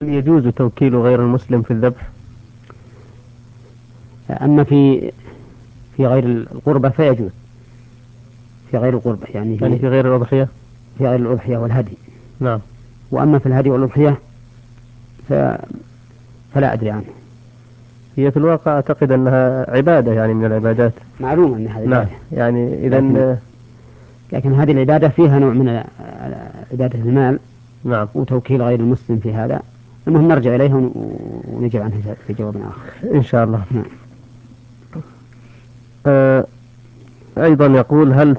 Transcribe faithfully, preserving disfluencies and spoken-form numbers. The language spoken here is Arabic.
يجوز توكيل غير المسلم في الذبح؟ أما في في غير القربة فيجوز. في غير القربة يعني يعني في في غير الأضحية؟ في غير الأضحية والهدي. نعم. وأما في الهدي والأضحية ف... فلا أدري عنه. هي في الواقع أعتقد أنها عبادة، يعني من العبادات. معلوم أن هذه نعم، عبادة، يعني لكن إذا. لكن هذه العبادة فيها نوع من عبادة المال نعم، وتوكيل غير المسلم في هذا. المهم نرجع إليه ون- ونجيب عنه في جواب آخر. إن شاء الله. نعم. آه أيضا يقول: هل